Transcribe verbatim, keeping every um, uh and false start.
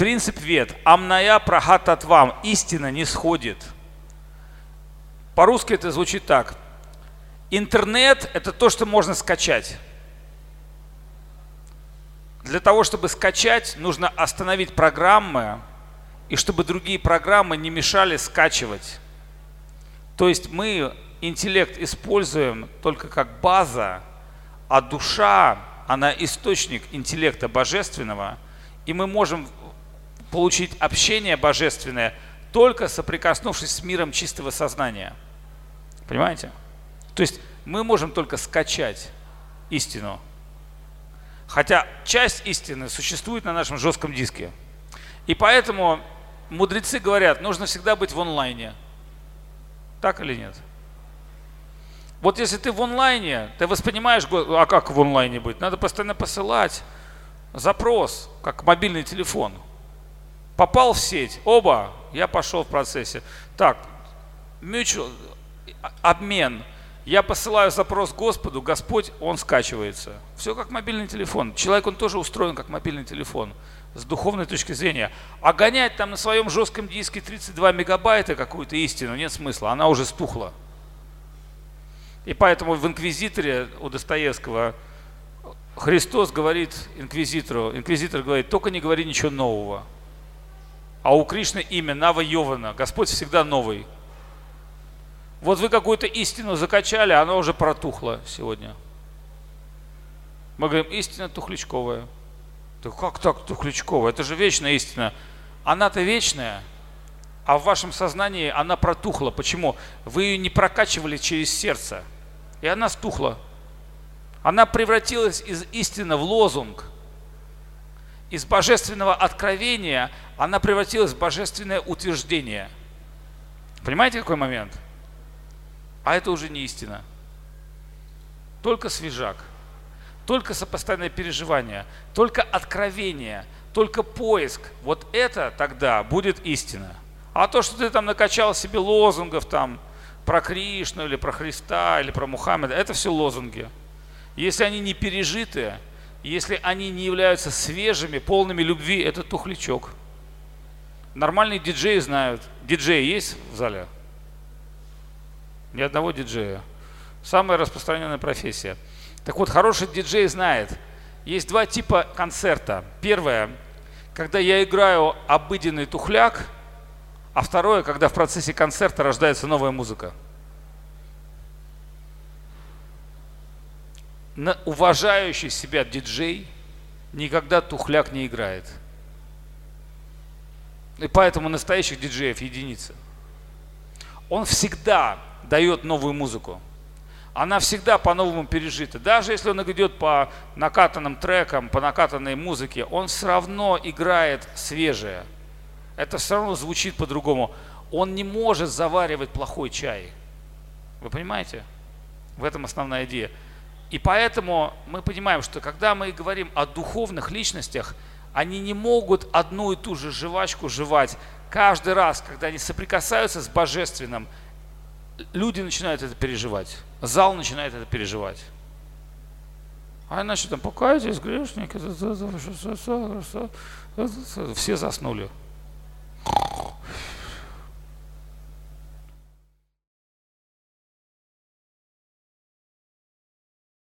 Принцип вет. Амная прахататвам. Истина не сходит. По-русски это звучит так. Интернет – это то, что можно скачать. Для того, чтобы скачать, нужно остановить программы, и чтобы другие программы не мешали скачивать. То есть мы интеллект используем только как база, а душа, она источник интеллекта божественного, и мы можем получить общение божественное, только соприкоснувшись с миром чистого сознания. Понимаете? То есть мы можем только скачать истину. Хотя часть истины существует на нашем жестком диске. И поэтому мудрецы говорят, нужно всегда быть в онлайне. Так или нет? Вот если ты в онлайне, ты воспринимаешь, а как в онлайне быть? Надо постоянно посылать запрос, как мобильный телефон. Попал в сеть, оба, я пошел в процессе. Так, mutual, обмен. Я посылаю запрос Господу, Господь, он скачивается. Все как мобильный телефон. Человек, он тоже устроен как мобильный телефон с духовной точки зрения. А гонять там на своем жестком диске тридцать два мегабайта какую-то истину нет смысла, она уже стухла. И поэтому в «Инквизиторе» у Достоевского Христос говорит инквизитору, инквизитор говорит, только не говори ничего нового. А у Кришны имя Нава Йована, Господь всегда новый. Вот вы какую-то истину закачали, она уже протухла сегодня. Мы говорим, истина тухлячковая. Да как так тухлячковая? Это же вечная истина. Она-то вечная, а в вашем сознании она протухла. Почему? Вы ее не прокачивали через сердце. И она стухла. Она превратилась из истины в лозунг. Из божественного откровения она превратилась в божественное утверждение. Понимаете, какой момент? А это уже не истина. Только свежак, только сопоставительное переживание, только откровение, только поиск. Вот это тогда будет истина. А то, что ты там накачал себе лозунгов там про Кришну или про Христа или про Мухаммеда, это все лозунги. Если они не пережиты, если они не являются свежими, полными любви, это тухлячок. Нормальные диджеи знают. Диджеи есть в зале? Ни одного диджея. Самая распространенная профессия. Так вот, хороший диджей знает, есть два типа концерта. Первое, когда я играю обыденный тухляк, а второе, когда в процессе концерта рождается новая музыка. На уважающий себя диджей никогда тухляк не играет. И поэтому настоящих диджеев единицы. Он всегда дает новую музыку. Она всегда по-новому пережита. Даже если он идет по накатанным трекам, по накатанной музыке, он все равно играет свежее. Это все равно звучит по-другому. Он не может заваривать плохой чай. Вы понимаете? В этом основная идея. И поэтому мы понимаем, что когда мы говорим о духовных личностях, они не могут одну и ту же жвачку жевать. Каждый раз, когда они соприкасаются с божественным, люди начинают это переживать. Зал начинает это переживать. А иначе там покайтесь, грешники, все заснули.